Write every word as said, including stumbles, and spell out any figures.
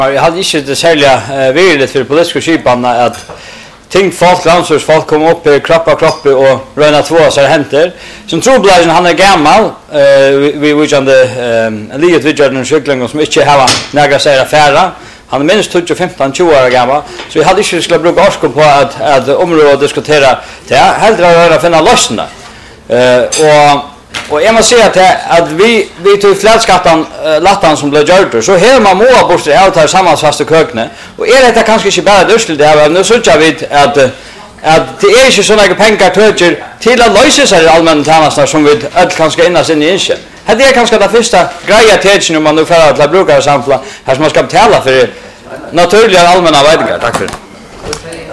Jag hade inte det särskilt uh, virligt för politiska skipan att ting folk landsors folk kommer upp i klappa klappa och röna två så händer. Som trobladen han är gammal eh vi vi kände eh livet vid Jordan cykling som inte har några sära färra. Han är minst tjugo femton tjugo år gammal så vi hade inte skulle bruka orsko på att att området diskutera det hellre att röra finna lösningar. Eh och och jag måste säga att att vi vi tog flätskattan uh, lattan som blev gjort så här man måste bort det allt här sammansfasta kökne och är det kanske inte bara dörsel det här nu så jag vet att att det är inte så några pengar töjer till att lösa sig allmänna tjänster som vi all kanske innas in i inse. Det är kanske det första greja tecken om man nu för att bruka samla här som man ska betala för naturliga allmänna vägar. Tack för det.